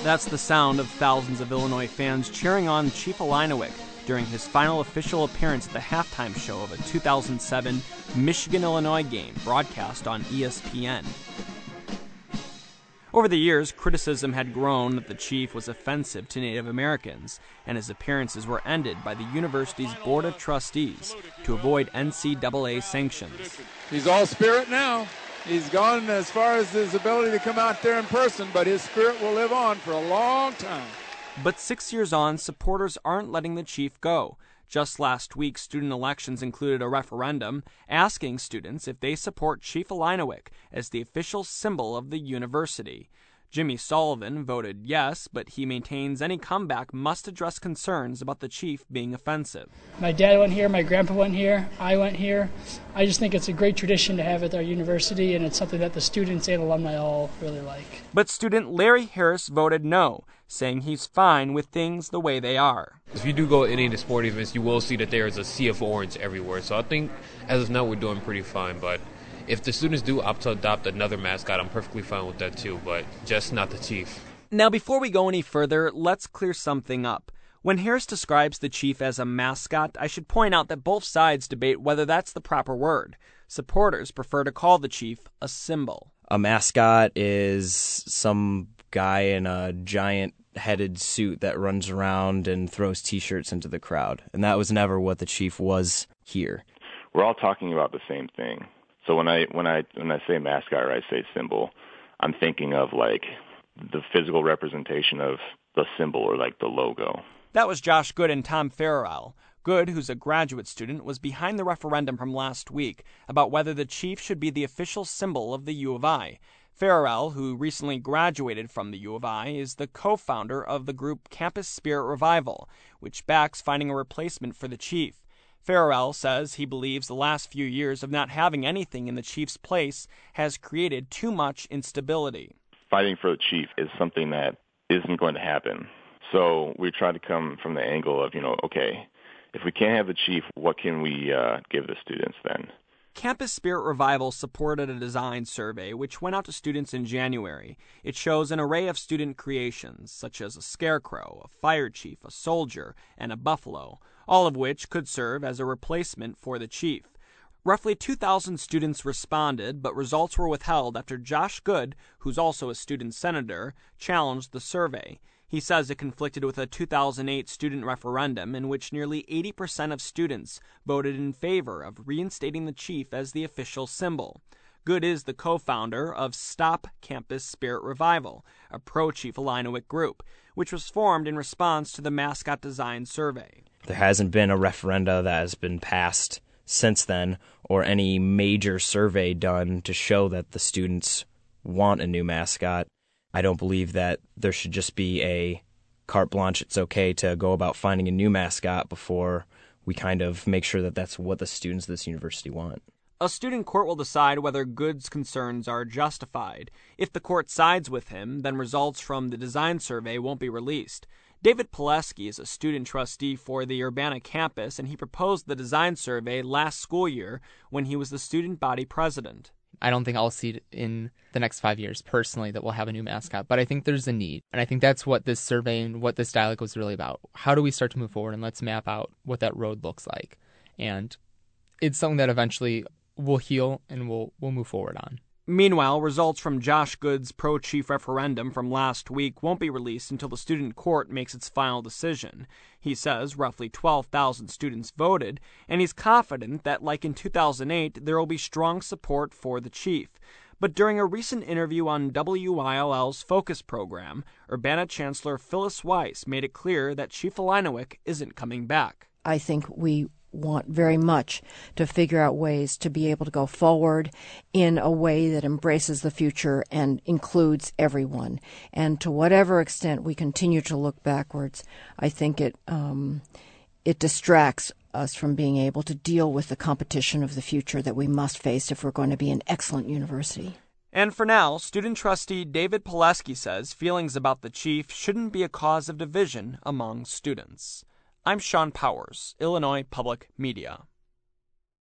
That's the sound of thousands of Illinois fans cheering on Chief Illiniwek during his final official appearance at the halftime show of a 2007 Michigan-Illinois game broadcast on ESPN. Over the years, criticism had grown that the Chief was offensive to Native Americans, and his appearances were ended by the university's Board of Trustees to avoid NCAA sanctions. He's all spirit now. He's gone as far as his ability to come out there in person, but his spirit will live on for a long time. But 6 years on, supporters aren't letting the Chief go. Just last week, student elections included a referendum asking students if they support Chief Illiniwek as the official symbol of the university. Jimmy Sullivan voted yes, but he maintains any comeback must address concerns about the Chief being offensive. My dad went here, my grandpa went here, I went here. I just think it's a great tradition to have at our university, and it's something that the students and alumni all really like. But student Larry Harris voted no, saying he's fine with things the way they are. If you do go to any of the sporting events, you will see that there is a sea of orange everywhere. So I think as of now we're doing pretty fine, but if the students do opt to adopt another mascot, I'm perfectly fine with that too, but just not the Chief. Now, before we go any further, let's clear something up. When Harris describes the Chief as a mascot, I should point out that both sides debate whether that's the proper word. Supporters prefer to call the Chief a symbol. A mascot is some guy in a giant headed suit that runs around and throws T-shirts into the crowd, and that was never what the Chief was here. We're all talking about the same thing. So when I say mascot or I say symbol, I'm thinking of like the physical representation of the symbol or like the logo. That was Josh Good and Tom Farrell. Good, who's a graduate student, was behind the referendum from last week about whether the Chief should be the official symbol of the U of I. Farrell, who recently graduated from the U of I, is the co-founder of the group Campus Spirit Revival, which backs finding a replacement for the Chief. Farrell says he believes the last few years of not having anything in the Chief's place has created too much instability. Fighting for the Chief is something that isn't going to happen. So we try to come from the angle of, okay, if we can't have the Chief, what can we give the students then? Campus Spirit Revival supported a design survey which went out to students in January. It shows an array of student creations, such as a scarecrow, a fire chief, a soldier, and a buffalo, all of which could serve as a replacement for the Chief. Roughly 2,000 students responded, but results were withheld after Josh Good, who's also a student senator, challenged the survey. He says it conflicted with a 2008 student referendum in which nearly 80% of students voted in favor of reinstating the Chief as the official symbol. Good is the co-founder of Stop Campus Spirit Revival, a pro-Chief Illiniwek group, which was formed in response to the mascot design survey. There hasn't been a referenda that has been passed since then, or any major survey done to show that the students want a new mascot. I don't believe that there should just be a carte blanche. It's okay to go about finding a new mascot before we kind of make sure that that's what the students of this university want. A student court will decide whether Good's concerns are justified. If the court sides with him, then results from the design survey won't be released. David Pileski is a student trustee for the Urbana campus, and he proposed the design survey last school year when he was the student body president. I don't think I'll see it in the next 5 years, personally, that we'll have a new mascot. But I think there's a need. And I think that's what this survey and what this dialogue was really about. How do we start to move forward? And let's map out what that road looks like. And it's something that eventually will heal and we'll move forward on. Meanwhile, results from Josh Good's pro-Chief referendum from last week won't be released until the student court makes its final decision. He says roughly 12,000 students voted, and he's confident that, like in 2008, there will be strong support for the Chief. But during a recent interview on WILL's Focus program, Urbana Chancellor Phyllis Weiss made it clear that Chief Illiniwek isn't coming back. I think we want very much to figure out ways to be able to go forward in a way that embraces the future and includes everyone. And to whatever extent we continue to look backwards, I think it distracts us from being able to deal with the competition of the future that we must face if we're going to be an excellent university. And for now, student trustee David Pileski says feelings about the Chief shouldn't be a cause of division among students. I'm Sean Powers, Illinois Public Media.